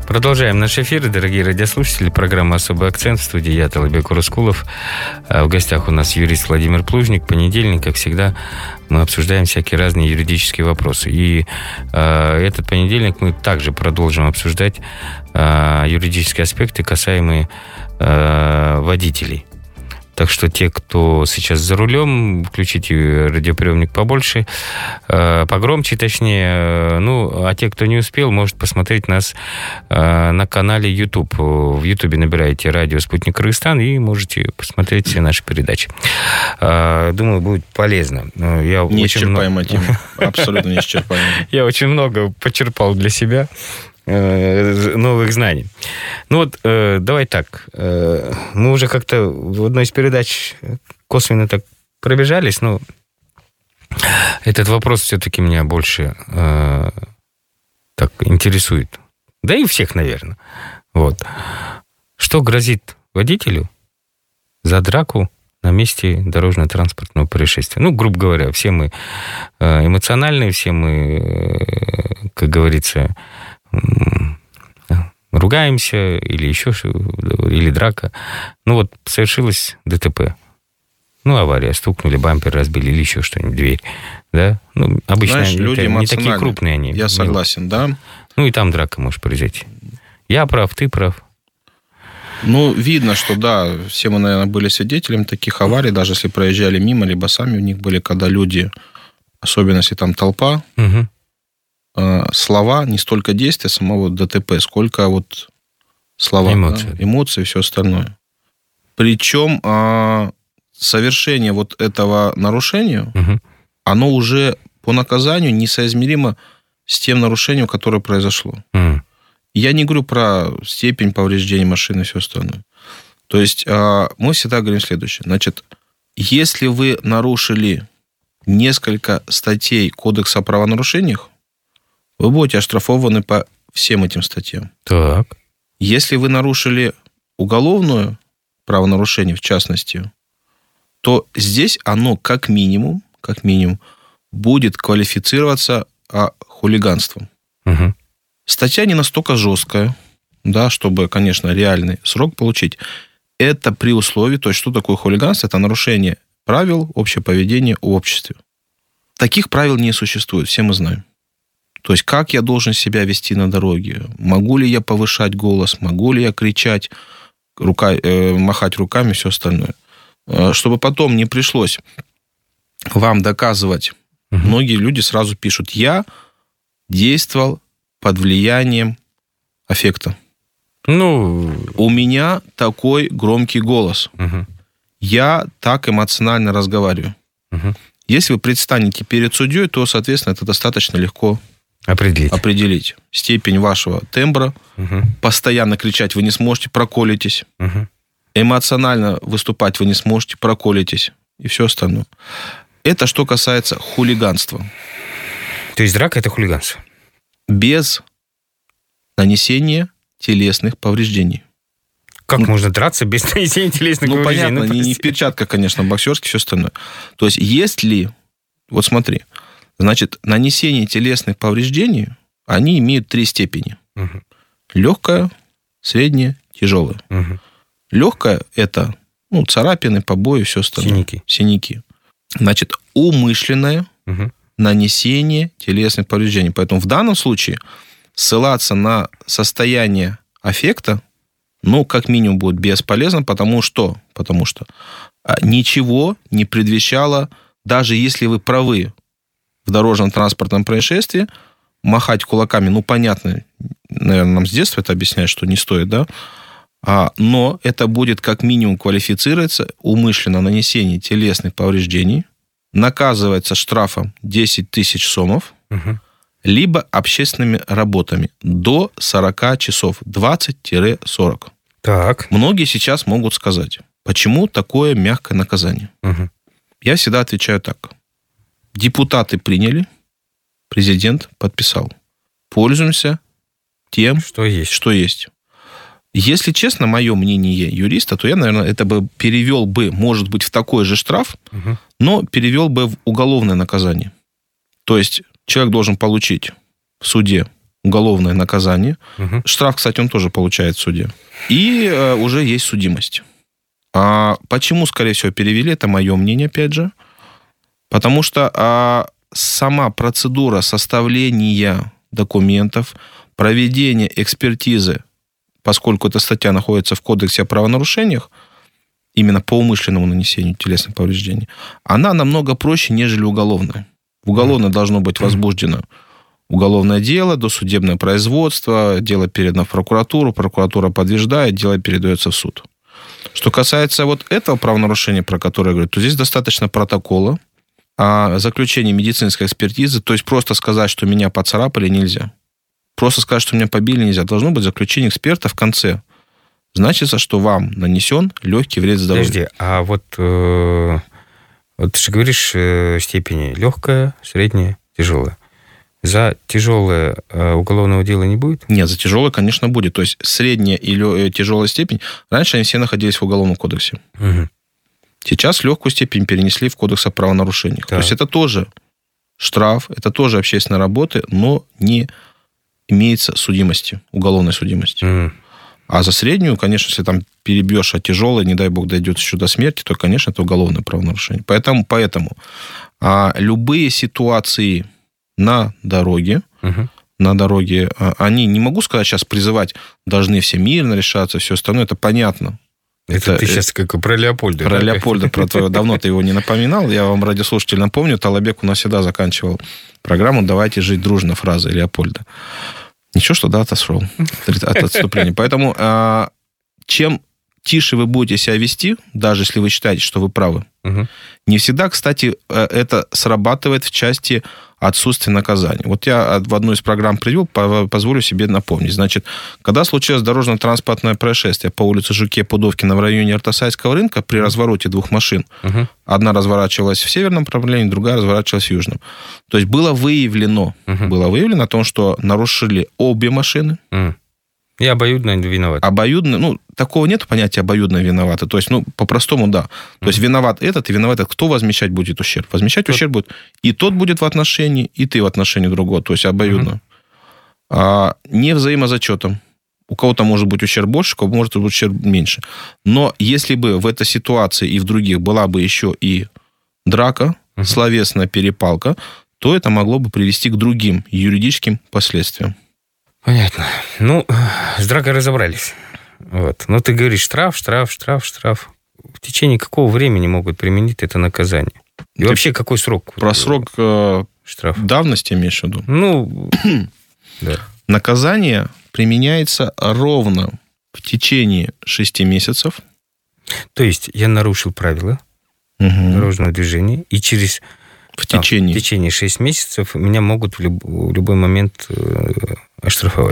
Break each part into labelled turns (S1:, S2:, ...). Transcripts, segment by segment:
S1: Продолжаем наш эфир, дорогие радиослушатели. Программа «Особый акцент». В студии я, Талабек Ураскулов. В гостях у нас юрист Владимир Плужник. Понедельник, как всегда, мы обсуждаем всякие разные юридические вопросы. И этот понедельник мы также продолжим обсуждать юридические аспекты, касаемые водителей. Так что те, кто сейчас за рулем, включите радиоприемник побольше, погромче, точнее. Ну, а те, кто не успел, может посмотреть нас на канале YouTube. В YouTube набираете «Радио Спутник Кыргызстан» и можете посмотреть все наши передачи. Думаю, будет полезно.
S2: Неисчерпаемая тема. Абсолютно неисчерпаемая.
S1: Я очень много почерпал для себя новых знаний. Ну вот, давай так. Мы уже как-то в одной из передач косвенно так пробежались, но этот вопрос все-таки меня больше так интересует. Да и всех, наверное. Вот. Что грозит водителю за драку на месте дорожно-транспортного происшествия? Ну, грубо говоря, все мы эмоциональные, все мы, как говорится, ругаемся или еще или драка. Ну вот совершилось ДТП. Ну, авария, стукнули, бампер разбили или еще что-нибудь, дверь. Да? Ну, обычно
S2: люди
S1: не такие крупные они.
S2: Я согласен, да.
S1: Ну, и там драка может произойти. Я прав, ты прав.
S2: Ну, видно, что да, все мы, наверное, были свидетелями таких аварий, даже если проезжали мимо, либо сами у них были, когда люди, особенно если там толпа, слова, не столько действия самого ДТП, сколько вот слова, эмоции и все остальное. Причем совершение вот этого нарушения, оно уже по наказанию несоизмеримо с тем нарушением, которое произошло. Я не говорю про степень повреждения машины и все остальное. То есть мы всегда говорим следующее. Значит, если вы нарушили несколько статей Кодекса о правонарушениях, вы будете оштрафованы по всем этим статьям.
S1: Так.
S2: Если вы нарушили уголовное правонарушение, в частности, то здесь оно как минимум будет квалифицироваться хулиганством. Статья не настолько жесткая, да, чтобы, конечно, реальный срок получить. Это при условии, то есть что такое хулиганство? Это нарушение правил общего поведения в обществе. Таких правил не существует, все мы знаем. То есть, как я должен себя вести на дороге? Могу ли я повышать голос? Могу ли я кричать, махать руками и все остальное? Чтобы потом не пришлось вам доказывать. Многие люди сразу пишут: я действовал под влиянием аффекта. У меня такой громкий голос. Я так эмоционально разговариваю. Если вы предстанете перед судьей, то, соответственно, это достаточно легко определить степень вашего тембра. Постоянно кричать вы не сможете, проколитесь. Эмоционально выступать вы не сможете, проколитесь. И все остальное. Это что касается хулиганства.
S1: То есть драка – это хулиганство?
S2: Без нанесения телесных повреждений.
S1: Как можно драться без нанесения телесных повреждений?
S2: Понятно, не в перчатках, конечно, боксерских, все остальное. То есть, если... Вот смотри. Значит, нанесение телесных повреждений, они имеют 3 степени. Легкое, среднее, тяжелое. Легкое – это царапины, побои, все остальное. Синяки. Значит, умышленное нанесение телесных повреждений. Поэтому в данном случае ссылаться на состояние аффекта, как минимум, будет бесполезно, потому что ничего не предвещало, даже если вы правы в дорожно-транспортном происшествии, махать кулаками, понятно, наверное, нам с детства это объясняют, что не стоит, да? Но это будет как минимум квалифицироваться умышленно нанесение телесных повреждений, наказывается штрафом 10 тысяч сомов, либо общественными работами до 40 часов, 20-40.
S1: Так.
S2: Многие сейчас могут сказать, почему такое мягкое наказание? Я всегда отвечаю так. Депутаты приняли, президент подписал. Пользуемся тем, что есть. Если честно, мое мнение юриста, то я, наверное, это бы перевел бы, может быть, в такой же штраф, но перевел бы в уголовное наказание. То есть человек должен получить в суде уголовное наказание. Штраф, кстати, он тоже получает в суде. И уже есть судимость. А почему, скорее всего, перевели? Это мое мнение, опять же. Потому что сама процедура составления документов, проведения экспертизы, поскольку эта статья находится в Кодексе о правонарушениях, именно по умышленному нанесению телесных повреждений, она намного проще, нежели уголовная. В уголовной должно быть возбуждено уголовное дело, досудебное производство, дело передано в прокуратуру, прокуратура подтверждает, дело передается в суд. Что касается вот этого правонарушения, про которое я говорю, то здесь достаточно протокола о заключении медицинской экспертизы, то есть просто сказать, что меня поцарапали, нельзя. Просто сказать, что меня побили, нельзя. Должно быть заключение эксперта в конце. Значится, что вам нанесен легкий вред здоровью.
S1: Подожди, а вот ты же говоришь степени легкая, средняя, тяжелая. За тяжелое уголовного дела не будет?
S2: Нет, за тяжелое, конечно, будет. То есть средняя и тяжелая степень, раньше они все находились в Уголовном кодексе.
S1: Угу.
S2: Сейчас легкую степень перенесли в Кодекс о правонарушениях.
S1: Так.
S2: То есть это тоже штраф, это тоже общественная работа, но не имеется судимости, уголовной судимости.
S1: Угу.
S2: А за среднюю, конечно, если там перебьешь, а тяжелое, не дай бог, дойдет еще до смерти, то, конечно, это уголовное правонарушение. Поэтому любые ситуации на дороге, они, не могу сказать сейчас призывать, должны все мирно решаться, все остальное, это понятно.
S1: Это ты сейчас как про Леопольда.
S2: Про Леопольда, про твоего, давно ты его не напоминал. Я вам, радиослушатель, напомню, Талабек у нас всегда заканчивал программу «Давайте жить дружно» фразой Леопольда. Ничего, что да, отошел от отступления. Поэтому чем тише вы будете себя вести, даже если вы считаете, что вы правы, не всегда, кстати, это срабатывает в части отсутствия наказания. Вот я в одну из программ привел, позволю себе напомнить. Значит, когда случилось дорожно-транспортное происшествие по улице Жуке-Пудовкина в районе Артасайского рынка при развороте двух машин, одна разворачивалась в северном направлении, другая разворачивалась в южном. То есть было выявлено о том, что нарушили обе машины.
S1: И обоюдно виноват.
S2: Обоюдно, такого нет понятия обоюдно виноваты. То есть, по-простому, да. То есть, виноват этот и виноват этот. Кто возмещать будет ущерб? Возмещать ущерб будет и тот будет в отношении, и ты в отношении другого. То есть, обоюдно. Не взаимозачетом. У кого-то может быть ущерб больше, у кого-то может быть ущерб меньше. Но если бы в этой ситуации и в других была бы еще и драка, словесная перепалка, то это могло бы привести к другим юридическим последствиям.
S1: Понятно. С дракой разобрались. Вот. Но ты говоришь штраф. В течение какого времени могут применить это наказание? И вообще какой срок?
S2: Про срок
S1: штрафа
S2: давности имеешь в виду?
S1: Да.
S2: Наказание применяется ровно в течение 6 месяцев.
S1: То есть я нарушил правила дорожного движения, и в течение 6 месяцев меня могут в любой момент оштрафовать.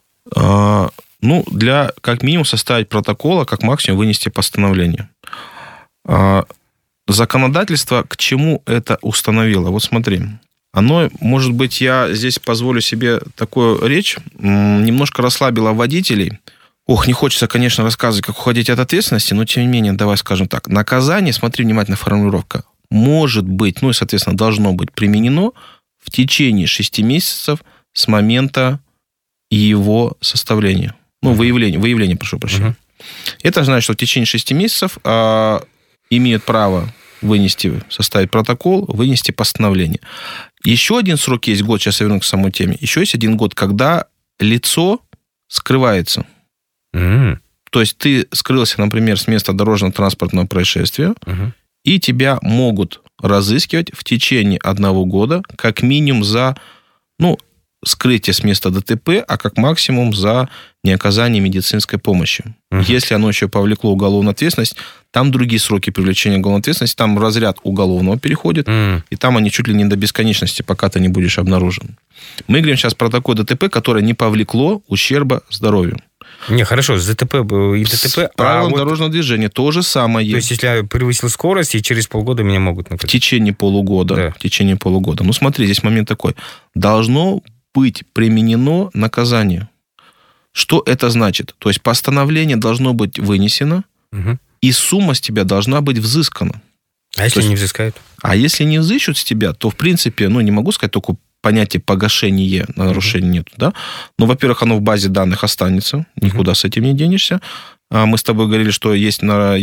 S2: Как минимум составить протокол, а как максимум вынести постановление. Законодательство к чему это установило? Вот смотри. Оно, может быть, я здесь позволю себе такую речь, немножко расслабило водителей. Не хочется, конечно, рассказывать, как уходить от ответственности, но, тем не менее, давай скажем так. Наказание, смотри внимательно, формулировка, может быть, и, соответственно, должно быть применено в течение 6 месяцев с момента его составления. Выявления, прошу прощения. Это значит, что в течение 6 месяцев имеют право составить протокол, вынести постановление. Еще один срок есть, год, сейчас я вернусь к самой теме. Еще есть 1 год, когда лицо скрывается. То есть ты скрылся, например, с места дорожно-транспортного происшествия, и тебя могут разыскивать в течение 1 года, как минимум за скрытие с места ДТП, а как максимум за неоказание медицинской помощи. Если оно еще повлекло уголовную ответственность, там другие сроки привлечения уголовной ответственности, там разряд уголовного переходит, и там они чуть ли не до бесконечности, пока ты не будешь обнаружен. Мы говорим сейчас про такое ДТП, которое не повлекло ущерба здоровью.
S1: Хорошо, с ДТП и ДТП...
S2: Правилом дорожного движения то же самое.
S1: То есть, если я превысил скорость, и через полгода меня могут наказать?
S2: В течение полугода. Да. В течение полугода. Смотри, здесь момент такой. Должно быть применено наказание. Что это значит? То есть, постановление должно быть вынесено, и сумма с тебя должна быть взыскана.
S1: А если не взыскают?
S2: А если не взыщут с тебя, то, в принципе, не могу сказать только понятия погашения на нарушение нету, да. Но, во-первых, оно в базе данных останется, никуда с этим не денешься. Мы с тобой говорили, что есть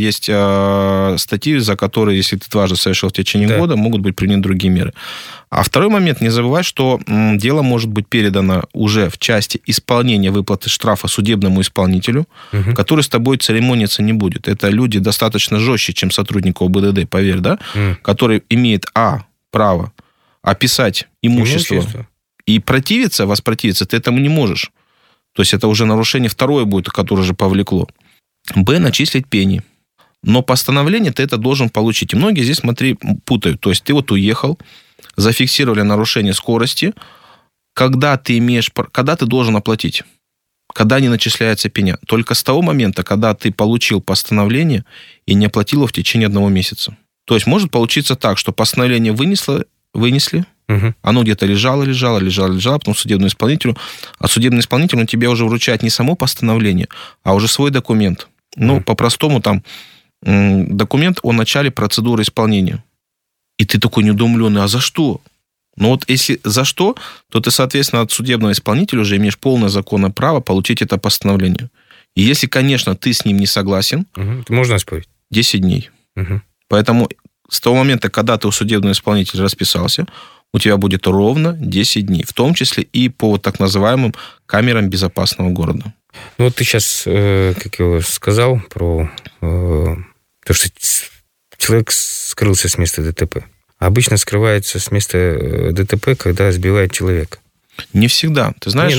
S2: статьи, за которые, если ты дважды совершил в течение года, могут быть приняты другие меры. А второй момент, не забывай, что дело может быть передано уже в части исполнения выплаты штрафа судебному исполнителю, который с тобой церемониться не будет. Это люди достаточно жестче, чем сотрудник ОБДД, поверь, да, который имеет, право описать имущество и воспротивиться, ты этому не можешь. То есть это уже нарушение второе будет, которое же повлекло. Б, начислить пени. Но постановление ты это должен получить. И многие здесь, смотри, путают. То есть ты вот уехал, зафиксировали нарушение скорости. Когда ты должен оплатить? Когда не начисляется пеня? Только с того момента, когда ты получил постановление и не оплатил его в течение 1 месяца. То есть может получиться так, что постановление вынесли, оно где-то лежало, потом судебному исполнителю. А судебный исполнитель, он тебе уже вручает не само постановление, а уже свой документ. Ну, по-простому, там, документ о начале процедуры исполнения. И ты такой недоумленный, а за что? Ну, вот если за что, то ты, соответственно, от судебного исполнителя уже имеешь полное законное право получить это постановление. И если, конечно, ты с ним не согласен...
S1: Можно оспорить?
S2: 10 дней. Поэтому с того момента, когда ты у судебного исполнителя расписался, у тебя будет ровно 10 дней, в том числе и по вот так называемым камерам безопасного города.
S1: Ну, вот ты сейчас, как я сказал, про то, что человек скрылся с места ДТП. Обычно скрывается с места ДТП, когда сбивает человека.
S2: Не всегда, ты знаешь...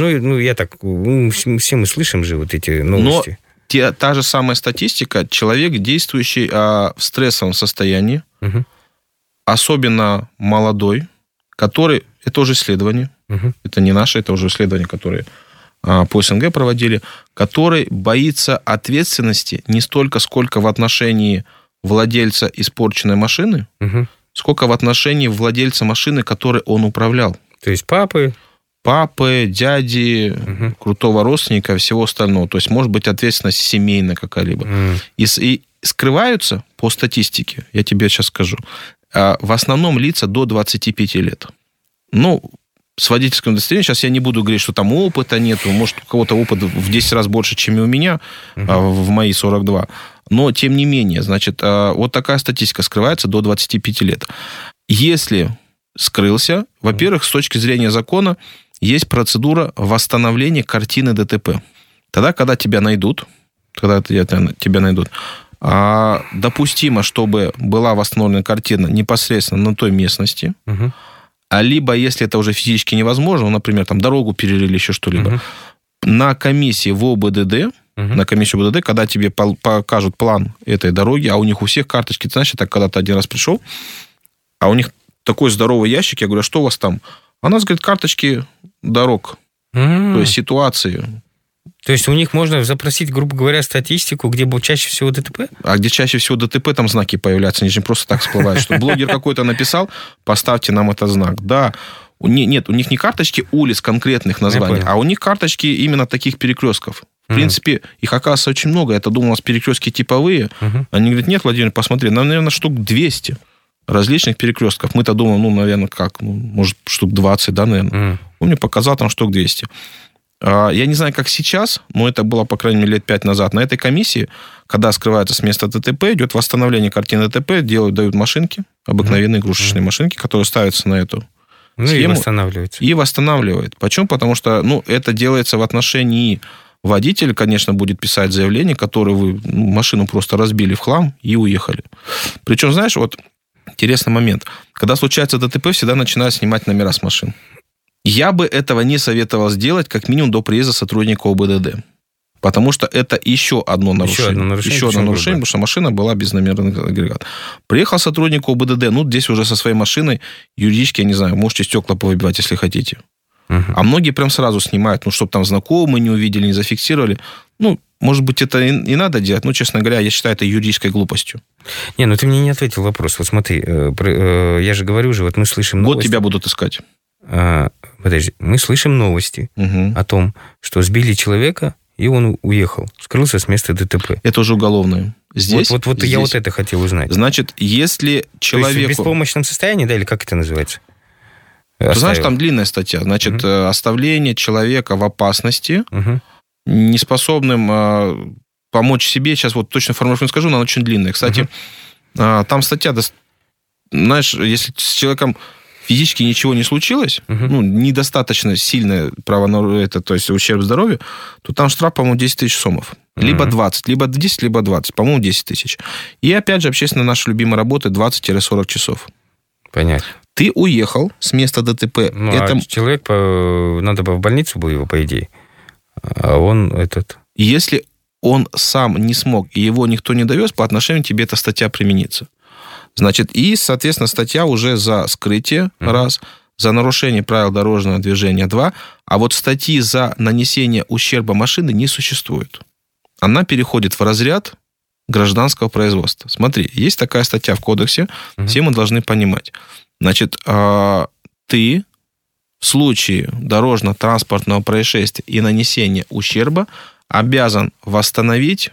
S1: Все мы слышим же вот эти новости.
S2: Но та же самая статистика, человек, действующий в стрессовом состоянии, особенно молодой, который... Это уже исследование, это не наше, это уже исследования, которые по СНГ проводили, который боится ответственности не столько, сколько в отношении владельца испорченной машины, сколько в отношении владельца машины, которой он управлял.
S1: То есть папы,
S2: дяди, крутого родственника, всего остального. То есть может быть ответственность семейная какая-либо. И скрываются, по статистике, я тебе сейчас скажу, в основном лица до 25 лет. Ну, с водительским удостоверением, сейчас я не буду говорить, что там опыта нету, может, у кого-то опыт в 10 раз больше, чем и у меня, в мои 42. Но, тем не менее, значит, вот такая статистика, скрывается до 25 лет. Если скрылся, во-первых, с точки зрения закона, есть процедура восстановления картины ДТП. Тогда, когда тебя найдут, допустимо, чтобы была восстановлена картина непосредственно на той местности, а либо, если это уже физически невозможно, например, там дорогу перерыли, еще что-либо, на комиссии в ОБДД, когда тебе покажут план этой дороги, а у них у всех карточки, ты знаешь, это когда ты один раз пришел, а у них такой здоровый ящик, я говорю, а что у вас там? А у нас, говорит, карточки дорог, то есть ситуации.
S1: То есть у них можно запросить, грубо говоря, статистику, где был чаще всего ДТП?
S2: А где чаще всего ДТП, там знаки появляются, они же не просто так всплывают, что блогер какой-то написал, поставьте нам этот знак. Да, нет, у них не карточки улиц конкретных названий, а у них карточки именно таких перекрестков. В принципе, их, оказывается, очень много. Я-то думал, у нас перекрестки типовые. Они говорят, нет, Владимир, посмотри, нам, наверное, штук 200 различных перекрестков. Мы-то думаем, наверное, может, штук 20, да, наверное. Он мне показал там штук 200. Я не знаю, как сейчас, но это было, по крайней мере, лет 5 назад. На этой комиссии, когда скрывается с места ДТП, идет восстановление картины ДТП, дают машинки, обыкновенные игрушечные машинки, которые ставятся на эту схему.
S1: И восстанавливаются.
S2: И восстанавливает. Почему? Потому что это делается в отношении... Водитель, конечно, будет писать заявление, которое вы машину просто разбили в хлам и уехали. Причем, знаешь, вот интересный момент. Когда случается ДТП, всегда начинают снимать номера с машин. Я бы этого не советовал сделать, как минимум, до приезда сотрудника ОБДД. Потому что это еще одно нарушение. Еще одно нарушение, потому что машина была без номерных агрегатов. Приехал сотрудник ОБДД, здесь уже со своей машиной, юридически, я не знаю, можете стекла повыбивать, если хотите. А многие прям сразу снимают, чтобы там знакомые не увидели, не зафиксировали. Может быть, это и надо делать, но, честно говоря, я считаю это юридической глупостью.
S1: Ты мне не ответил вопрос. Вот смотри, я же говорю уже, вот мы слышим новости.
S2: Вот тебя будут искать.
S1: Подожди, мы слышим новости о том, что сбили человека, и он уехал, скрылся с места ДТП. Это уже уголовное.
S2: Здесь,
S1: здесь. Я вот это хотел узнать.
S2: Значит, если человеку...
S1: То есть в беспомощном состоянии, да, или как это называется?
S2: Ты знаешь, там длинная статья. Значит, оставление человека в опасности, неспособным помочь себе. Сейчас вот точно формулировку не скажу, но она очень длинная. Кстати, там статья, знаешь, если с человеком физически ничего не случилось, недостаточно сильное то есть ущерб здоровью, то там штраф, по-моему, 10 тысяч сомов. Либо 20, либо 10, либо 20. По-моему, 10 тысяч. И опять же, общественно наша любимая работа 20-40 часов.
S1: Понятно.
S2: Ты уехал с места ДТП.
S1: А человек, надо бы в больницу был его, по идее. А он
S2: Если он сам не смог, и его никто не довез, по отношению к тебе эта статья применится. Значит, и, соответственно, статья уже за скрытие, раз, за нарушение правил дорожного движения, 2, а вот статьи за нанесение ущерба машины не существует. Она переходит в разряд гражданского производства. Смотри, есть такая статья в кодексе, все мы должны понимать. Значит, ты в случае дорожно-транспортного происшествия и нанесения ущерба обязан восстановить,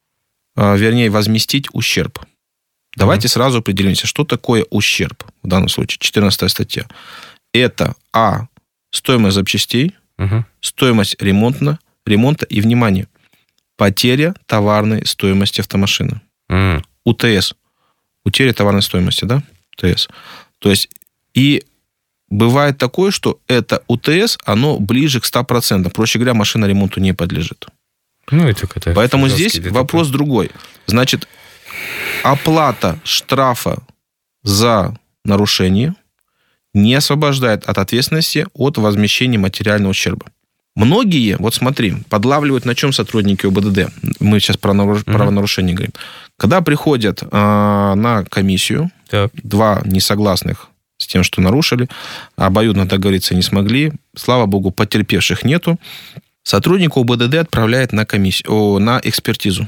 S2: возместить ущерб. Давайте сразу определимся, что такое ущерб в данном случае. 14 статья. Это стоимость запчастей, стоимость ремонта и, внимание, потеря товарной стоимости автомашины. УТС. Утеря товарной стоимости, да? УТС. То есть, и бывает такое, что это УТС, оно ближе к 100%. Проще говоря, машина ремонту не подлежит. Поэтому здесь вопрос другой. Значит, оплата штрафа за нарушение не освобождает от ответственности от возмещения материального ущерба. Многие, вот смотри, подлавливают на чем сотрудники ОБДД. Мы сейчас про правонарушение говорим. Когда приходят на комиссию, два несогласных с тем, что нарушили, обоюдно договориться не смогли, слава богу, потерпевших нету, сотрудник ОБДД отправляет на комиссию, на экспертизу.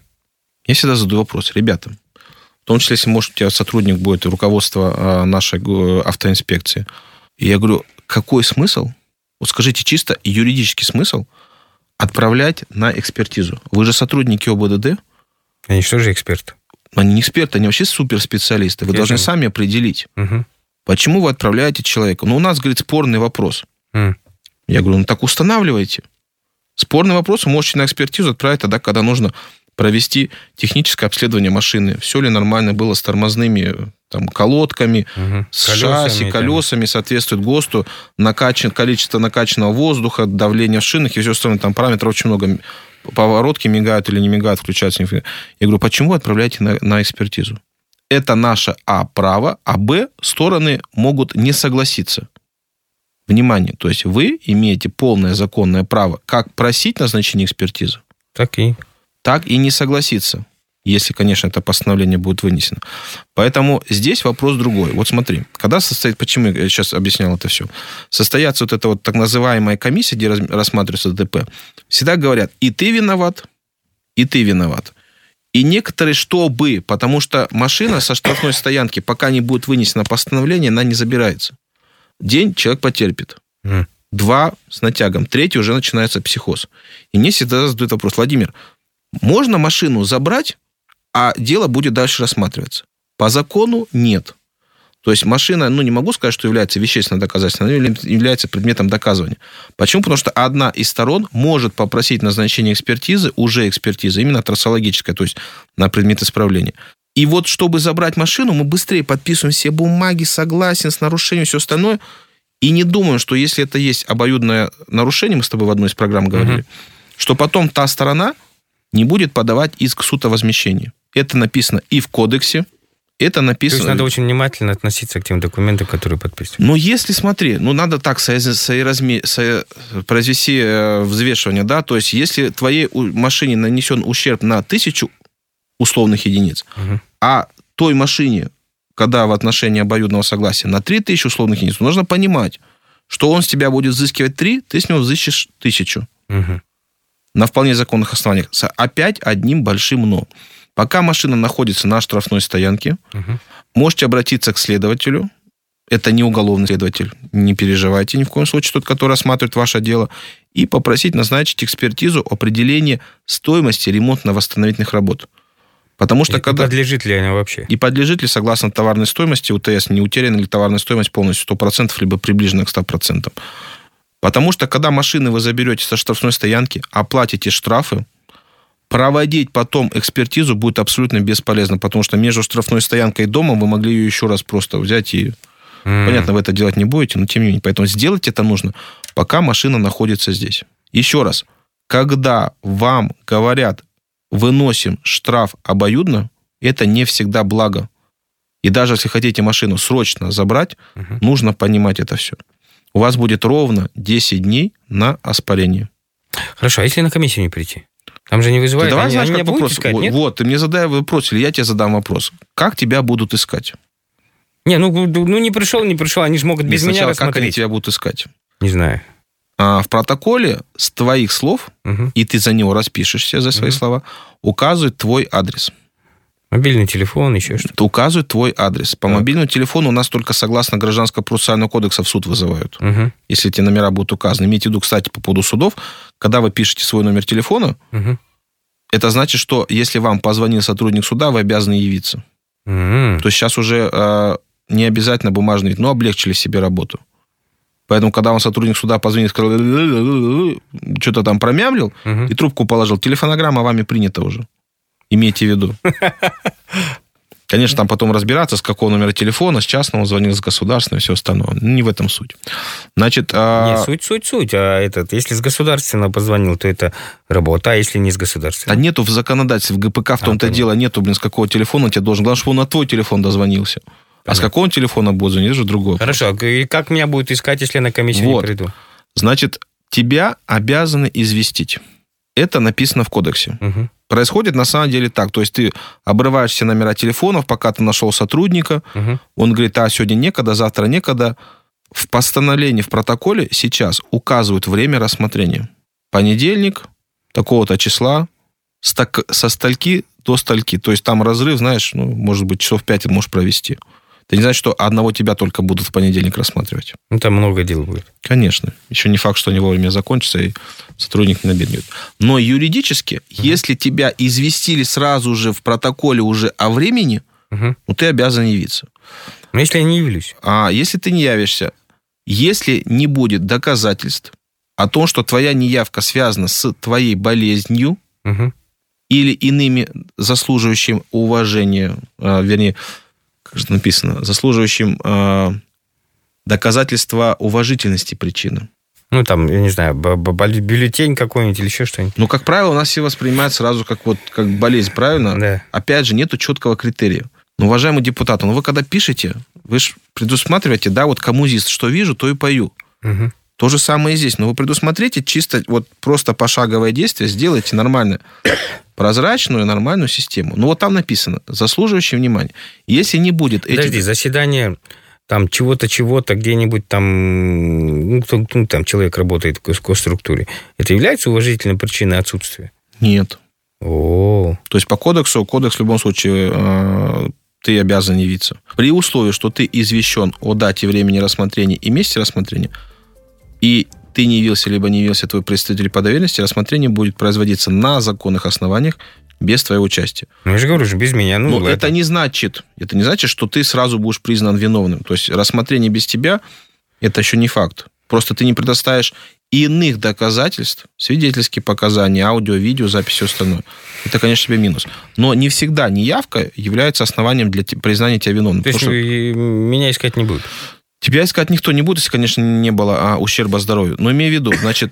S2: Я всегда задаю вопрос, ребята, в том числе, если, может, у тебя сотрудник будет руководство нашей автоинспекции, и я говорю, какой смысл, вот скажите чисто юридический смысл отправлять на экспертизу? Вы же сотрудники ОБДД.
S1: Они что же эксперты?
S2: Они не эксперты, они вообще суперспециалисты. Вы должны сами определить, почему вы отправляете человека. У нас, говорит, спорный вопрос. Я говорю, так устанавливайте. Спорный вопрос вы можете на экспертизу отправить тогда, когда нужно провести техническое обследование машины. Все ли нормально было с тормозными колодками, с шасси, колесами, соответствует ГОСТу, количество накачанного воздуха, давление в шинах и все остальное. Там параметров очень много. Поворотки мигают или не мигают, включаются. Я говорю, почему вы отправляете на экспертизу? Это наше право, стороны могут не согласиться. Внимание, то есть вы имеете полное законное право как просить назначение экспертизы, так и не согласиться, если, конечно, это постановление будет вынесено. Поэтому здесь вопрос другой. Вот смотри, когда почему я сейчас объяснял это все, состоится вот эта вот так называемая комиссия, где рассматривается ДТП, всегда говорят, и ты виноват, и ты виноват. И некоторые, потому что машина со штрафной стоянки, пока не будет вынесено постановление, она не забирается. День человек потерпит. 2 с натягом. 3 уже начинается психоз. И мне всегда задают вопрос, Владимир, можно машину забрать, а дело будет дальше рассматриваться? По закону нет. То есть машина, не могу сказать, что является вещественным доказательством, она является предметом доказывания. Почему? Потому что одна из сторон может попросить назначение экспертизы, именно трассологической, то есть на предмет исправления. И вот, чтобы забрать машину, мы быстрее подписываем все бумаги, согласен с нарушением, все остальное, и не думаем, что если это есть обоюдное нарушение, мы с тобой в одной из программ говорили, что потом та сторона не будет подавать иск в суд о возмещении. Это написано и в кодексе, это написано...
S1: То есть надо очень внимательно относиться к тем документам, которые подписывают.
S2: Но если, смотри, надо так произвести взвешивание, да, то есть если твоей машине нанесен ущерб на 1000 условных единиц, а той машине, когда в отношении обоюдного согласия, на 3000 условных единиц, нужно понимать, что он с тебя будет взыскивать 3, ты с него взыщешь 1000. На вполне законных основаниях. Опять одним большим «но». Пока машина находится на штрафной стоянке, можете обратиться к следователю. Это не уголовный следователь. Не переживайте ни в коем случае, тот, который рассматривает ваше дело. И попросить назначить экспертизу определения стоимости ремонтно-восстановительных работ. Потому что
S1: когда... Подлежит ли она вообще?
S2: И подлежит ли, согласно товарной стоимости УТС, не утеряна ли товарная стоимость полностью 100%, либо приближена к 100%. Потому что, когда машины вы заберете со штрафной стоянки, оплатите штрафы, проводить потом экспертизу будет абсолютно бесполезно, потому что между штрафной стоянкой и домом вы могли ее еще раз просто взять и... Понятно, вы это делать не будете, но тем не менее. Поэтому сделать это нужно, пока машина находится здесь. Еще раз, когда вам говорят, выносим штраф обоюдно, это не всегда благо. И даже если хотите машину срочно забрать, нужно понимать это все. У вас будет ровно 10 дней на оспорение.
S1: Хорошо, а если на комиссию не прийти? Там же не вызывают,
S2: давай, знаешь,
S1: они
S2: как вопрос.
S1: Искать, нет?
S2: Вот, ты мне задай вопрос, или я тебе задам вопрос. Как тебя будут искать?
S1: Не, ну не пришел, они же могут без меня рассмотреть.
S2: Как они тебя будут искать?
S1: Не знаю.
S2: В протоколе с твоих слов, и ты за него распишешься, за свои слова, указывает твой адрес.
S1: Мобильный телефон, еще что-то.
S2: Указывает твой адрес. По мобильному телефону у нас только согласно Гражданского процессуального кодекса в суд вызывают. Если эти номера будут указаны. Имейте в виду, кстати, по поводу судов, когда вы пишете свой номер телефона, это значит, что если вам позвонил сотрудник суда, вы обязаны явиться. То есть сейчас уже не обязательно бумажный вид, но облегчили себе работу. Поэтому, когда вам сотрудник суда позвонит, сказал, что-то там промямлил, и трубку положил, телефонограмма вами принята уже. Имейте в виду. Конечно, там потом разбираться, с какого номера телефона, с частного звонил, с государственного и все остальное. Не в этом суть. Значит...
S1: Не, суть. А если с государственного позвонил, то это работа, а если не с государственного?
S2: А нету в законодательстве, в ГПК в том-то дело, нету, с какого телефона тебе должен. Главное, чтобы он на твой телефон дозвонился. Понятно. А с какого телефона будет звонить, это же другой.
S1: Хорошо, и как меня будут искать, если я на комиссию не приду?
S2: Значит, тебя обязаны известить. Это написано в кодексе. Происходит на самом деле так. То есть ты обрываешь все номера телефонов, пока ты нашел сотрудника. Он говорит, сегодня некогда, завтра некогда. В постановлении, в протоколе сейчас указывают время рассмотрения. Понедельник, такого-то числа, со стольки до стольки. То есть там разрыв, знаешь, может быть, часов 5 ты можешь провести. Это не значит, что одного тебя только будут в понедельник рассматривать.
S1: Там много дел будет.
S2: Конечно. Еще не факт, что они вовремя закончатся, и сотрудник не набегнет. Но юридически, если тебя известили сразу же в протоколе уже о времени, ты обязан явиться.
S1: Но если я не явлюсь?
S2: А если ты не явишься, если не будет доказательств о том, что твоя неявка связана с твоей болезнью или иными заслуживающим уважения, вернее, как же написано, заслуживающим доказательства уважительности причины.
S1: Там, я не знаю, бюллетень какой-нибудь или еще что-нибудь.
S2: Как правило, у нас все воспринимают сразу как болезнь, правильно?
S1: Да.
S2: Опять же, нету четкого критерия. Уважаемый депутат, вы когда пишете, вы же предусматриваете, кому здесь что вижу, то и пою. То же самое и здесь. Но вы предусмотрите чисто просто пошаговое действие, сделайте нормально прозрачную, нормальную систему. Там написано, заслуживающее внимания. Если не будет этих...
S1: Подожди, заседание там чего-то, где-нибудь там человек работает в госструктуре, это является уважительной причиной отсутствия?
S2: Нет.
S1: То
S2: есть по кодексу, кодекс в любом случае ты обязан явиться. При условии, что ты извещен о дате, времени рассмотрения и месте рассмотрения, и ты не явился, либо не явился твой представитель по доверенности, рассмотрение будет производиться на законных основаниях без твоего участия.
S1: Я же говорю, без меня.
S2: Это не значит, что ты сразу будешь признан виновным. То есть рассмотрение без тебя – это еще не факт. Просто ты не предоставишь иных доказательств, свидетельские показания, аудио, видео, запись и все остальное. Это, конечно, тебе минус. Но не всегда неявка является основанием для признания тебя виновным.
S1: То есть меня искать не будут?
S2: Тебя искать никто не будет, если, конечно, не было ущерба здоровью. Но имей в виду, значит,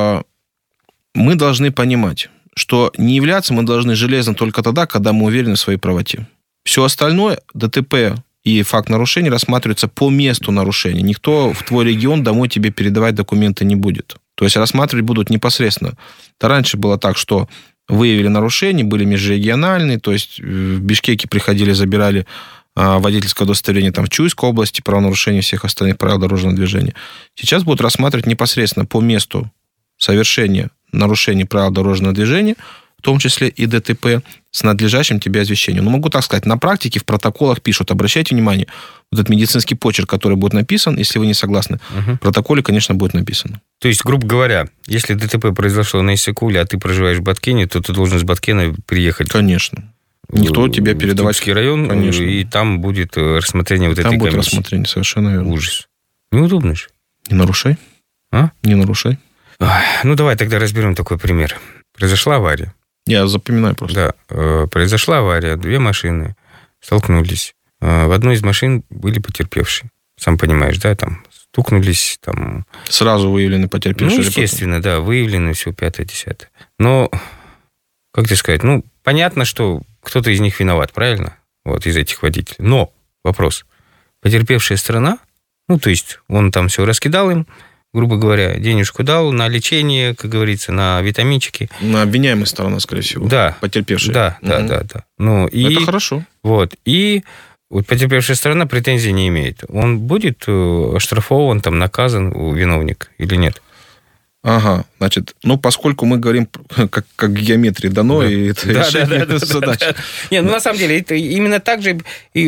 S2: мы должны понимать, что не являться мы должны железно только тогда, когда мы уверены в своей правоте. Все остальное, ДТП и факт нарушения рассматривается по месту нарушения. Никто в твой регион домой тебе передавать документы не будет. То есть рассматривать будут непосредственно. Раньше было так, что выявили нарушения, были межрегиональные, то есть в Бишкеке приходили, забирали водительское удостоверение в Чуйской области, правонарушение всех остальных правил дорожного движения. Сейчас будут рассматривать непосредственно по месту совершения нарушений правил дорожного движения, в том числе и ДТП, с надлежащим тебе извещением. Могу так сказать, на практике в протоколах пишут, обращайте внимание, этот медицинский почерк, который будет написан, если вы не согласны, в протоколе, конечно, будет написано.
S1: То есть, грубо говоря, если ДТП произошло на Иссык-Куле, а ты проживаешь в Баткене, то ты должен с Баткена приехать.
S2: Конечно. Никто тебя передавать...
S1: Тульский район, конечно. И там будет рассмотрение вот этой комиссии.
S2: Там будет рассмотрение, совершенно верно.
S1: Ужас. Неудобно же.
S2: Не нарушай. Не нарушай.
S1: Ну, давай тогда разберем такой пример. Произошла авария.
S2: Я запоминаю просто.
S1: Да, произошла авария, 2 машины столкнулись. В одной из машин были потерпевшие. Сам понимаешь, да, там стукнулись, там...
S2: Сразу выявлены потерпевшие?
S1: Ну, естественно, да, выявлены, все 5-10. Но, как тебе сказать, понятно, что кто-то из них виноват, правильно? Вот, из этих водителей. Но вопрос. Потерпевшая сторона, то есть он там все раскидал им, грубо говоря, денежку дал на лечение, как говорится, на витаминчики.
S2: На обвиняемая сторона, скорее всего.
S1: Да.
S2: Потерпевшая.
S1: Да.
S2: Это хорошо.
S1: Вот. И вот потерпевшая сторона претензий не имеет. Он будет оштрафован, там, наказан, виновник или нет?
S2: Ага, значит, поскольку мы говорим, как геометрии дано, да. И это решение задач.
S1: Не, на самом деле, это именно так же,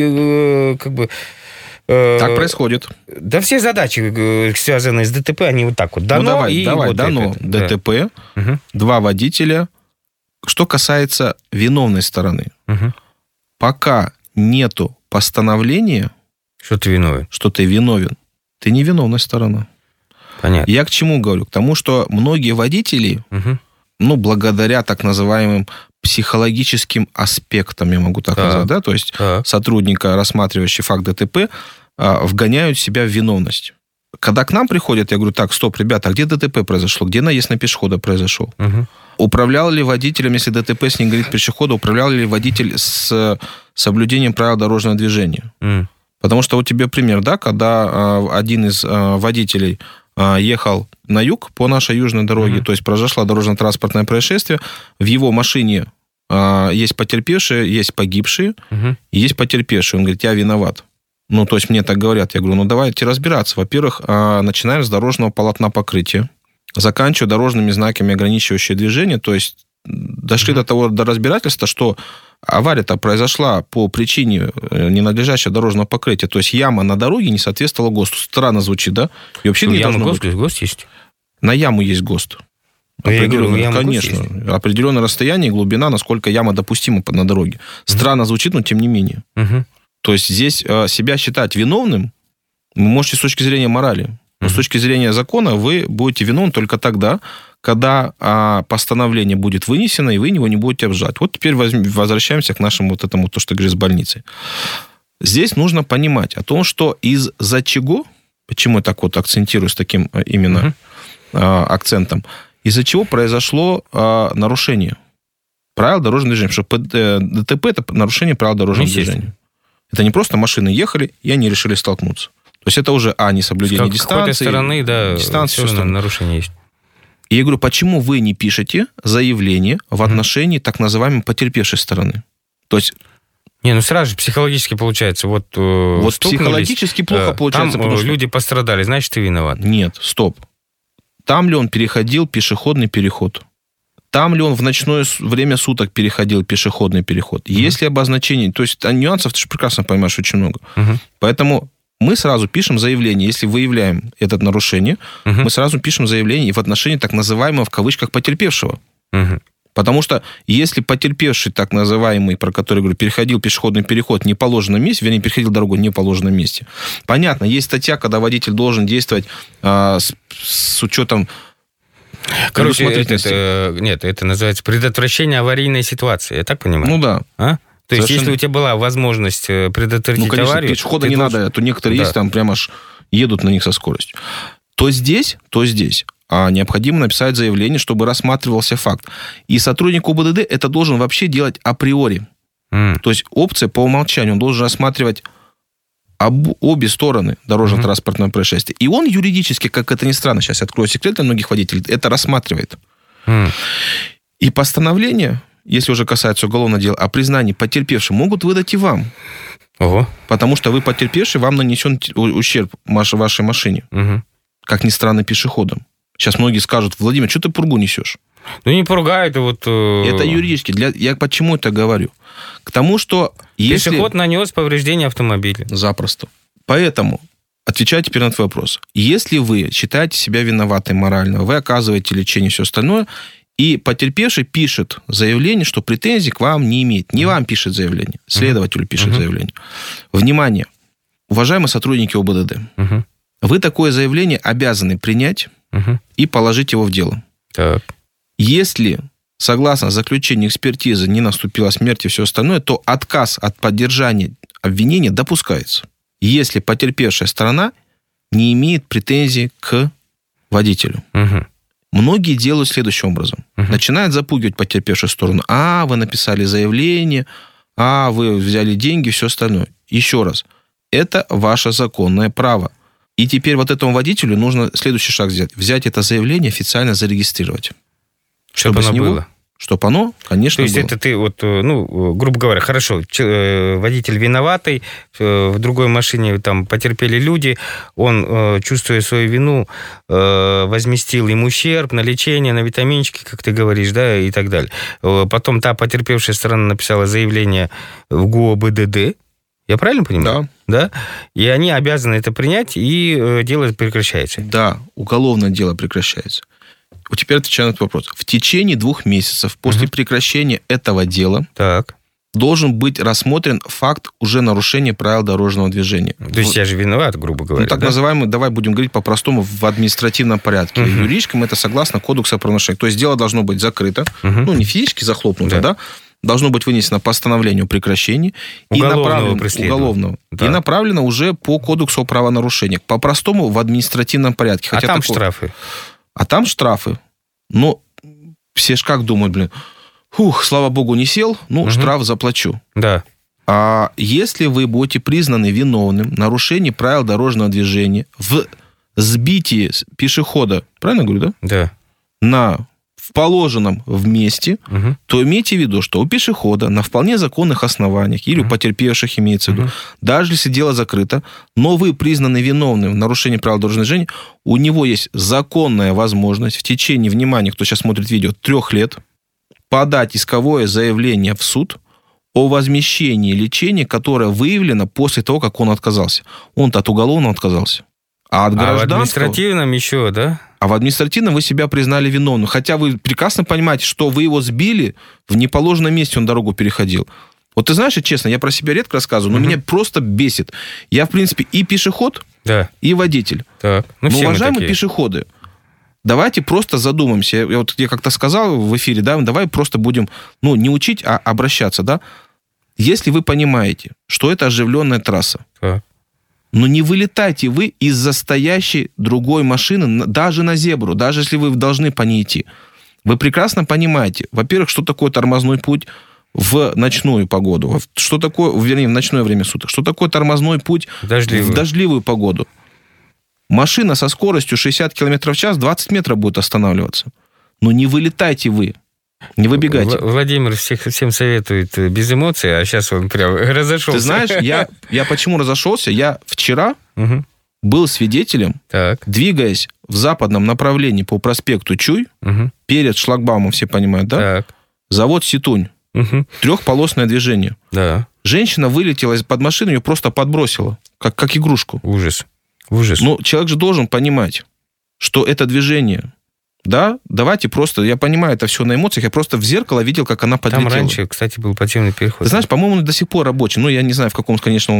S2: так происходит.
S1: Да, все задачи, связанные с ДТП, они вот так вот. Дано
S2: давай, дано. ДТП, 2 водителя. Что касается виновной стороны. Пока нету постановления,
S1: что ты
S2: виновен, ты не виновная сторона.
S1: Понятно.
S2: Я к чему говорю? К тому, что многие водители, благодаря так называемым психологическим аспектам, я могу так сказать, да, то есть сотрудника, рассматривающий факт ДТП, вгоняют себя в виновность. Когда к нам приходят, я говорю, так, стоп, ребята, а где ДТП произошло? Где наезд на пешехода произошел? Управлял ли водителем, если ДТП с ним говорит пешехода, управлял ли водитель с соблюдением правил дорожного движения? Потому что вот тебе пример, да, когда один из водителей ехал на юг по нашей южной дороге, то есть произошло дорожно-транспортное происшествие, в его машине есть потерпевшие, есть погибшие, и есть потерпевшие. Он говорит, я виноват. То есть мне так говорят. Я говорю, давайте разбираться. Во-первых, начинаем с дорожного полотна покрытия, заканчивая дорожными знаками, ограничивающие движение. То есть дошли до разбирательства, что авария-то произошла по причине ненадлежащего дорожного покрытия. То есть яма на дороге не соответствовала ГОСТу. Странно звучит, да? И вообще не должно быть.
S1: ГОСТ есть?
S2: На яму есть ГОСТ. Конечно. Определенное расстояние и глубина, насколько яма допустима на дороге. Странно звучит, но тем не менее. То есть здесь себя считать виновным вы можете с точки зрения морали. Но с точки зрения закона вы будете виновны только тогда, когда постановление будет вынесено, и вы его не будете обжать. Вот теперь возвращаемся к нашему вот этому, то, что ты говоришь, с больницей. Здесь нужно понимать о том, что из-за чего, почему я так вот акцентирую с таким именно акцентом, из-за чего произошло нарушение правил дорожного движения. Потому что ДТП – это нарушение правил дорожного движения. Это не просто машины ехали, и они решили столкнуться. То есть это уже, несоблюдение дистанции.
S1: С какой-то стороны, дистанции, все нарушение есть.
S2: И я говорю, почему вы не пишете заявление в отношении так называемой потерпевшей стороны? То есть...
S1: сразу же психологически получается. Вот
S2: психологически плохо получается.
S1: Там люди пострадали, значит, ты виноват.
S2: Нет, стоп. Там ли он переходил пешеходный переход? Там ли он в ночное время суток переходил пешеходный переход? Есть ли обозначение? То есть нюансов ты же прекрасно понимаешь очень много. Поэтому мы сразу пишем заявление. Если выявляем это нарушение, мы сразу пишем заявление в отношении так называемого в кавычках потерпевшего. Потому что если потерпевший, так называемый, про который я говорю, переходил пешеходный переход в неположенном месте, вернее, переходил дорогу в неположенном месте. Понятно, есть статья, когда водитель должен действовать с учетом...
S1: Короче, это называется предотвращение аварийной ситуации, я так понимаю?
S2: Да.
S1: То есть, если у тебя была возможность предотвратить аварию...
S2: пешехода не надо, то некоторые есть, там прямо аж едут на них со скоростью. То здесь необходимо написать заявление, чтобы рассматривался факт. И сотрудник УБДД это должен вообще делать априори. То есть опция по умолчанию, он должен рассматривать обе стороны дорожно-транспортного происшествия. И он юридически, как это ни странно, сейчас открою секрет для многих водителей, это рассматривает. И постановление, если уже касается уголовного дела, о признании потерпевшим, могут выдать и вам. Потому что вы потерпевший, вам нанесен ущерб вашей машине. Как ни странно, пешеходам. Сейчас многие скажут, Владимир, что ты пургу несешь?
S1: Не пурга, это вот...
S2: Это юридически. Я почему это говорю? К тому, что если...
S1: Пешеход нанес повреждение автомобиля.
S2: Запросто. Поэтому, отвечаю теперь на твой вопрос. Если вы считаете себя виноватой морально, вы оказываете лечение и все остальное, И потерпевший пишет заявление, что претензий к вам не имеет. Не вам пишет заявление, следователю пишет заявление. Внимание, уважаемые сотрудники ОБДД, вы такое заявление обязаны принять и положить его в дело.
S1: Так.
S2: Если, согласно заключению экспертизы, не наступила смерть и все остальное, то отказ от поддержания обвинения допускается. Если потерпевшая сторона не имеет претензий к водителю. Многие делают следующим образом. Начинают запугивать потерпевшую сторону. Вы написали заявление, вы взяли деньги, все остальное. Еще раз. Это ваше законное право. И теперь вот этому водителю нужно следующий шаг сделать. Взять это заявление, официально зарегистрировать.
S1: Чтобы оно было.
S2: Чтобы оно, конечно, было.
S1: То есть это ты, грубо говоря, хорошо, водитель виноватый, в другой машине там потерпели люди, он, чувствуя свою вину, возместил им ущерб на лечение, на витаминчики, как ты говоришь, да, и так далее. Потом та потерпевшая сторона написала заявление в ГУОБДД, я правильно понимаю? Да. И они обязаны это принять, и дело прекращается.
S2: Да, уголовное дело прекращается. Теперь отвечаю на этот вопрос. В течение 2 месяцев после прекращения этого дела должен быть рассмотрен факт уже нарушения правил дорожного движения.
S1: То есть я же виноват, грубо говоря.
S2: Так называемый, давай будем говорить по-простому, в административном порядке. Юридическом это согласно Кодексу о правонарушениях. То есть дело должно быть закрыто, не физически захлопнуто, да? Должно быть вынесено постановление о прекращении уголовного. Да. И направлено уже по Кодексу о правонарушениях. По-простому в административном порядке.
S1: Хотя там штрафы.
S2: А там штрафы. Но все ж как думают, слава богу, не сел, штраф заплачу.
S1: Да.
S2: А если вы будете признаны виновным в нарушении правил дорожного движения, в сбитии пешехода, правильно говорю, да? Да. В положенном месте, то имейте в виду, что у пешехода на вполне законных основаниях или у потерпевших имеется в виду, даже если дело закрыто, но вы признаны виновным в нарушении правил дорожного движения, у него есть законная возможность в течение, внимания, кто сейчас смотрит видео, 3 лет подать исковое заявление в суд о возмещении лечения, которое выявлено после того, как он отказался. Он-то от уголовного отказался. А от гражданского...
S1: в административном еще, да?
S2: А в административном вы себя признали виновным. Хотя вы прекрасно понимаете, что вы его сбили, в неположенном месте он дорогу переходил. Вот ты знаешь, честно, я про себя редко рассказываю, но меня просто бесит. Я, в принципе, и пешеход, и водитель.
S1: Так.
S2: Но уважаемые пешеходы, давайте просто задумаемся. Я как-то сказал в эфире, давай просто будем, не учить, а обращаться, да? Если вы понимаете, что это оживленная трасса, но не вылетайте вы из-за стоящей другой машины даже на зебру, даже если вы должны по ней идти. Вы прекрасно понимаете, во-первых, что такое тормозной путь в ночную погоду, что такое, в ночное время суток, что такое тормозной путь в дождливую погоду. Машина со скоростью 60 км в час 20 метров будет останавливаться. Но не вылетайте вы. Не выбегайте.
S1: Владимир всем советует без эмоций, а сейчас он прям разошелся.
S2: Ты знаешь, я почему разошелся? Я вчера был свидетелем, двигаясь в западном направлении по проспекту Чуй, перед шлагбаумом, все понимают, да? Завод Ситунь. 3-полосное движение.
S1: Да.
S2: Женщина вылетела из-под машины, ее просто подбросила, как игрушку.
S1: Ужас.
S2: Человек же должен понимать, что это движение... Да, давайте просто, я понимаю, это все на эмоциях, я просто в зеркало видел, как она подлетела.
S1: Там раньше, кстати, был подземный переход.
S2: Ты знаешь, по-моему, он до сих пор рабочий. Я не знаю, в каком, конечно,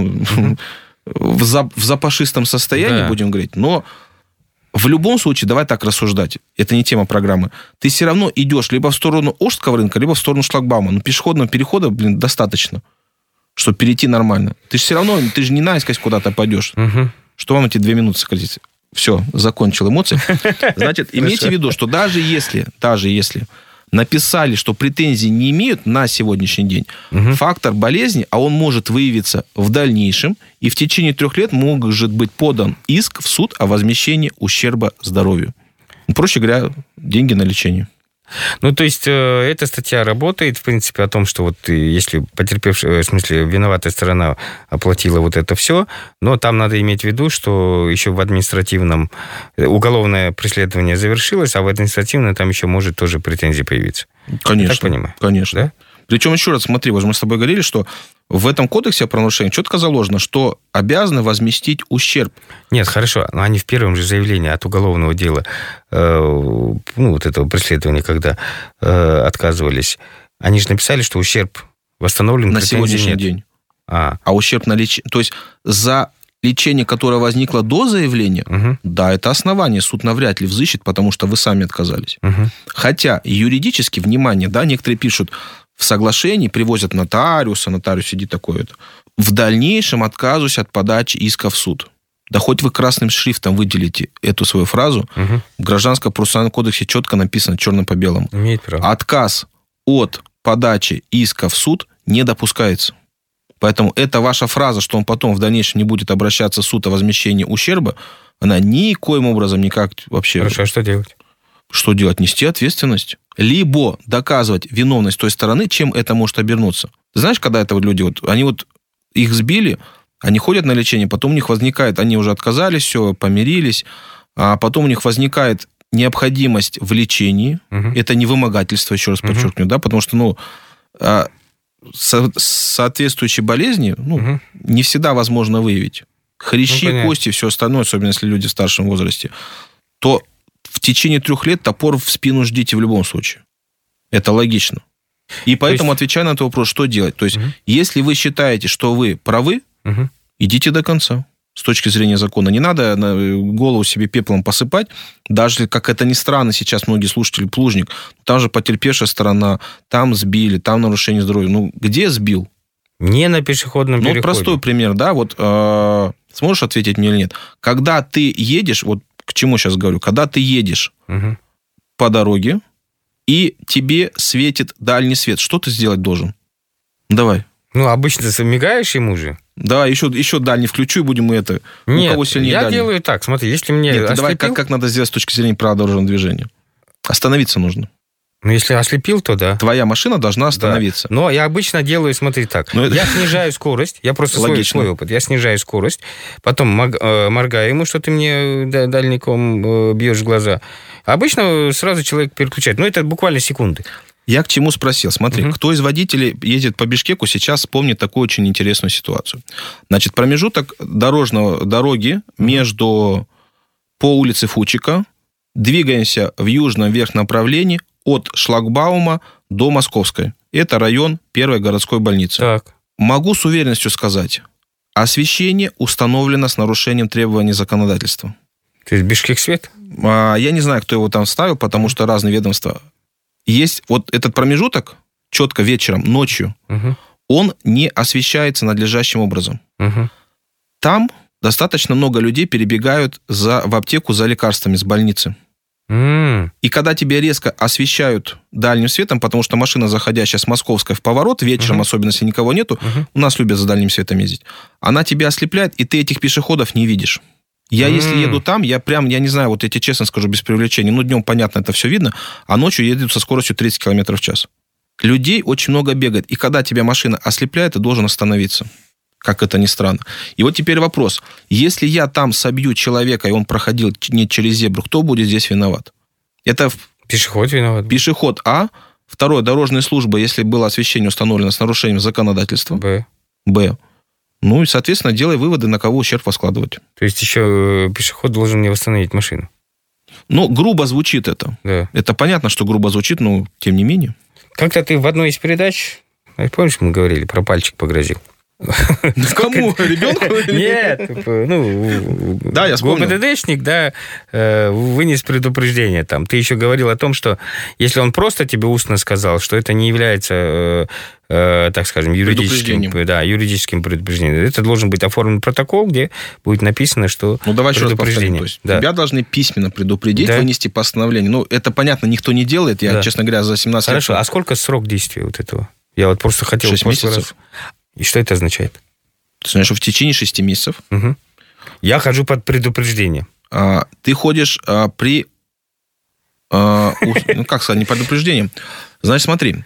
S2: в запашистом состоянии, будем говорить, но в любом случае, давай так рассуждать, это не тема программы, ты все равно идешь либо в сторону Ожского рынка, либо в сторону шлагбаума. Но пешеходного перехода, достаточно, чтобы перейти нормально. Ты же все равно, ты же не наискось куда-то пойдешь. Что вам эти 2 минуты сократить? Все, закончил эмоции. Значит, имейте в виду, что даже если написали, что претензий не имеют на сегодняшний день, фактор болезни, а он может выявиться в дальнейшем, и в течение 3 лет может быть подан иск в суд о возмещении ущерба здоровью. Проще говоря, деньги на лечение.
S1: То есть, эта статья работает, в принципе, о том, что если потерпевшая, в смысле, виноватая сторона оплатила это все, но там надо иметь в виду, что еще в административном уголовное преследование завершилось, а в административном там еще может тоже претензии появиться.
S2: Конечно.
S1: Так понимаю?
S2: Конечно.
S1: Да?
S2: Причем, еще раз, смотри, мы с тобой говорили, что В этом кодексе о правонарушениях четко заложено, что обязаны возместить ущерб.
S1: Нет, хорошо, но они в первом же заявлении от уголовного дела, вот этого преследования, когда отказывались, они же написали, что ущерб восстановлен.
S2: На сегодняшний день. А ущерб на лечение... То есть за лечение, которое возникло до заявления, да, это основание. Суд навряд ли взыщет, потому что вы сами отказались. Хотя юридически, внимание, да, некоторые пишут, в соглашении привозят нотариуса, нотариус сидит такой-то. В дальнейшем отказываюсь от подачи иска в суд. Да хоть вы красным шрифтом выделите эту свою фразу, в Гражданском процессуальном кодексе четко написано черным по белому.
S1: Имеет право.
S2: Отказ от подачи иска в суд не допускается. Поэтому эта ваша фраза, что он потом в дальнейшем не будет обращаться в суд о возмещении ущерба, она никоим образом никак вообще...
S1: Хорошо, а что делать?
S2: Что делать? Нести ответственность. Либо доказывать виновность той стороны, чем это может обернуться. Ты знаешь, когда это вот люди, они их сбили, они ходят на лечение, потом у них возникает, они уже отказались, все, помирились, а потом у них возникает необходимость в лечении. Это не вымогательство, еще раз подчеркну, да, потому что, соответствующие болезни, не всегда возможно выявить. Хрящи, кости, все остальное, особенно если люди в старшем возрасте, то в течение 3 лет топор в спину ждите в любом случае. Это логично. И поэтому, отвечая на этот вопрос, что делать? То есть, если вы считаете, что вы правы, идите до конца. С точки зрения закона. Не надо голову себе пеплом посыпать. Даже, как это ни странно, сейчас многие слушатели Плужник, там же потерпевшая сторона, там сбили, там нарушение здоровья. Где сбил?
S1: Не на пешеходном переходе.
S2: Простой пример, да, сможешь ответить мне или нет? Когда ты едешь, к чему сейчас говорю, когда ты едешь по дороге, и тебе светит дальний свет, что ты сделать должен? Давай.
S1: Обычно ты мигаешь ему же.
S2: Да, еще дальний включу, и будем мы это...
S1: Нет,
S2: у кого сильнее
S1: я
S2: дальний.
S1: Делаю так, смотри, если мне
S2: Нет,
S1: ослепил...
S2: давай, как надо сделать с точки зрения права дорожного движения? Остановиться нужно.
S1: Если ослепил, то да.
S2: Твоя машина должна остановиться.
S1: Да. Но я обычно делаю, смотри, так. Я снижаю скорость, я просто свой опыт. Я снижаю скорость, потом моргаю ему, что ты мне дальником бьешь в глаза. Обычно сразу человек переключает. Это буквально секунды.
S2: Я к чему спросил? Смотри, кто из водителей ездит по Бишкеку, сейчас вспомнит такую очень интересную ситуацию. Значит, промежуток дороги между по улице Фучика, двигаемся в южном вверх направлении от шлагбаума до Московской. Это район первой городской больницы.
S1: Так.
S2: Могу с уверенностью сказать, освещение установлено с нарушением требований законодательства.
S1: То есть Бишкек-свет?
S2: Я не знаю, кто его там ставил, потому что разные ведомства. Есть этот промежуток, четко вечером, ночью, он не освещается надлежащим образом. Там достаточно много людей перебегают в аптеку за лекарствами с больницы. И когда тебе резко освещают дальним светом, потому что машина, заходящая с Московской в поворот, вечером, особенно если никого нету, у нас любят за дальним светом ездить, она тебя ослепляет, и ты этих пешеходов не видишь. Если еду там, я не знаю, я тебе честно скажу, без привлечения, днем, понятно, это все видно, а ночью еду со скоростью 30 км в час. Людей очень много бегает, и когда тебя машина ослепляет, ты должен остановиться. Как это ни странно. И теперь вопрос. Если я там собью человека, и он проходил не через зебру, кто будет здесь виноват? Это...
S1: Пешеход виноват.
S2: Пешеход, А. Второе, дорожная служба, если было освещение установлено с нарушением законодательства. Б. И, соответственно, делай выводы, на кого ущерб воскладывать.
S1: То есть еще пешеход должен мне восстановить машину?
S2: Грубо звучит это.
S1: Да.
S2: Это понятно, что грубо звучит, но тем не менее.
S1: Как-то ты в одной из передач, помнишь, мы говорили, про пальчик погрозил?
S2: Кому? Ребенку?
S1: Нет.
S2: Да, я вспомнил.
S1: ГУВДДшник, вынес предупреждение там. Ты еще говорил о том, что если он просто тебе устно сказал, что это не является, так скажем, юридическим предупреждением, это должен быть оформлен протокол, где будет написано, что
S2: давай еще раз повторим. То есть тебя должны письменно предупредить, вынести постановление. Это, понятно, никто не делает. Я, честно говоря, за 17 лет...
S1: Хорошо, а сколько срок действия этого? Я просто хотел...
S2: 6 месяцев.
S1: И что это означает?
S2: Ты знаешь, что в течение 6 месяцев...
S1: Я хожу под предупреждение.
S2: Ты ходишь при... как сказать, не предупреждением. Значит, смотри.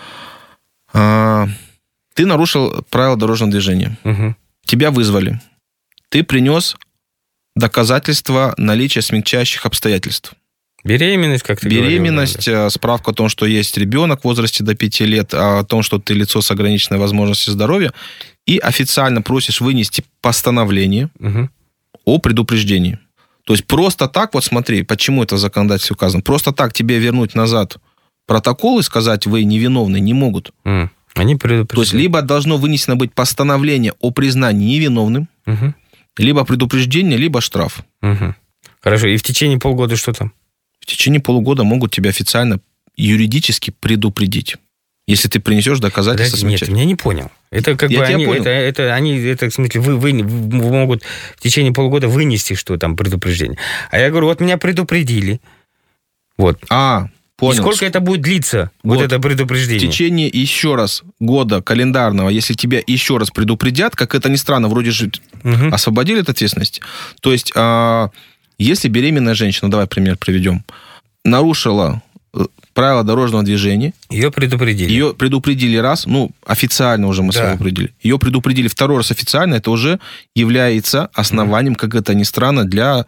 S2: Ты нарушил правила дорожного движения. Тебя вызвали. Ты принес доказательства наличия смягчающих обстоятельств.
S1: Беременность, как ты
S2: Беременность,
S1: говорил, да.
S2: Справка о том, что есть ребенок в возрасте до 5 лет, о том, что ты лицо с ограниченной возможностью здоровья, и официально просишь вынести постановление о предупреждении. То есть просто так, вот смотри, почему это в законодательстве указано, просто так тебе вернуть назад протокол и сказать, вы невиновны, не могут.
S1: Они предупреждают.
S2: То есть либо должно вынесено быть постановление о признании невиновным, либо предупреждение, либо штраф.
S1: Хорошо, и в течение полгода что там?
S2: В течение полугода могут тебя официально юридически предупредить, если ты принесешь доказательства.
S1: Нет, я не понял. Это как бы они, в смысле, вы могут в течение полугода вынести, что там предупреждение. А я говорю, вот меня предупредили. Вот.
S2: Понял.
S1: И сколько это будет длиться, вот это предупреждение?
S2: В течение еще раз года календарного, если тебя еще раз предупредят, как это ни странно, вроде же освободили от ответственности. То есть, если беременная женщина, давай пример приведем, нарушила правила дорожного движения.
S1: Ее предупредили.
S2: Ее предупредили раз, официально уже мы с вами предупредили. Ее предупредили второй раз официально, это уже является основанием, как это ни странно, для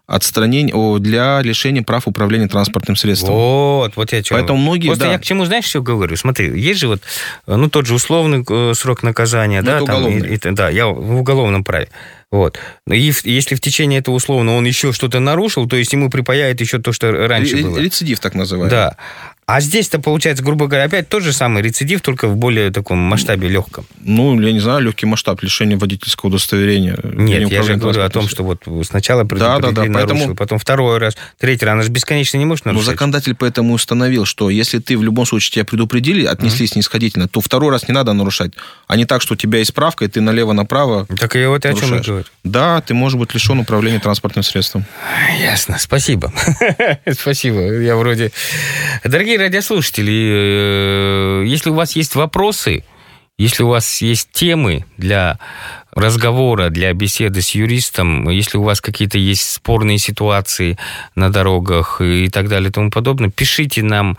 S2: для лишения прав управления транспортным средством.
S1: Вот я что.
S2: Поэтому многие,
S1: просто я к чему, знаешь, все говорю? Смотри, есть же тот же условный срок наказания, да,
S2: это
S1: там,
S2: уголовный.
S1: Да, я в уголовном праве. Вот. И если в течение этого условного он еще что-то нарушил, то есть ему припаяет еще то, что раньше было.
S2: Рецидив, так называемый.
S1: Да. А здесь-то, получается, грубо говоря, опять тот же самый рецидив, только в более таком масштабе легком.
S2: Я не знаю, легкий масштаб лишения водительского удостоверения.
S1: Нет, я же говорю о том, что вот сначала предупредили, нарушил, потом второй раз, третий раз. Она же бесконечно не может нарушать.
S2: Но законодатель поэтому установил, что если ты в любом случае тебя предупредили, отнеслись снисходительно, то второй раз не надо нарушать. А не так, что у тебя есть справка, и ты налево-направо
S1: так я вот о чем и говорю.
S2: Да, ты можешь быть лишен управления транспортным средством.
S1: Ясно, спасибо. Спасибо. Я вроде... Дорогие радиослушатели, если у вас есть вопросы, если у вас есть темы для разговора, для беседы с юристом, если у вас какие-то есть спорные ситуации на дорогах и так далее и тому подобное, пишите нам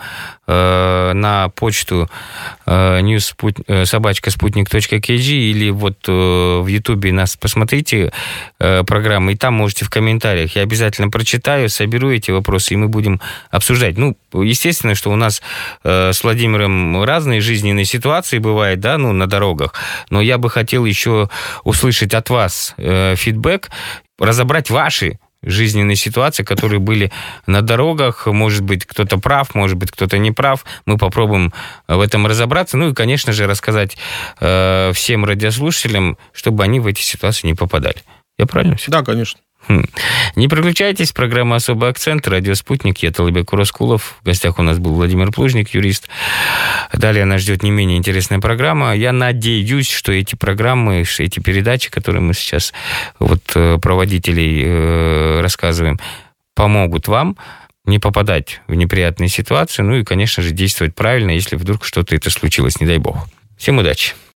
S1: на почту news@sputnik.kg или вот в Ютубе нас посмотрите программы, и там можете в комментариях. Я обязательно прочитаю, соберу эти вопросы, и мы будем обсуждать. Естественно, что у нас с Владимиром разные жизненные ситуации бывают, да, на дорогах, но я бы хотел еще услышать от вас фидбэк, разобрать ваши жизненные ситуации, которые были на дорогах. Может быть, кто-то прав, может быть, кто-то не прав. Мы попробуем в этом разобраться. И, конечно же, рассказать всем радиослушателям, чтобы они в эти ситуации не попадали. Я правильно все?
S2: Да, конечно.
S1: Не переключайтесь, программа «Особый акцент», радио «Спутник», я Талыбек Кураскулов. В гостях у нас был Владимир Плужник, юрист. Далее нас ждет не менее интересная программа. Я надеюсь, что эти программы, эти передачи, которые мы сейчас проводителей рассказываем, помогут вам не попадать в неприятные ситуации, и, конечно же, действовать правильно, если вдруг что-то это случилось, не дай бог. Всем удачи!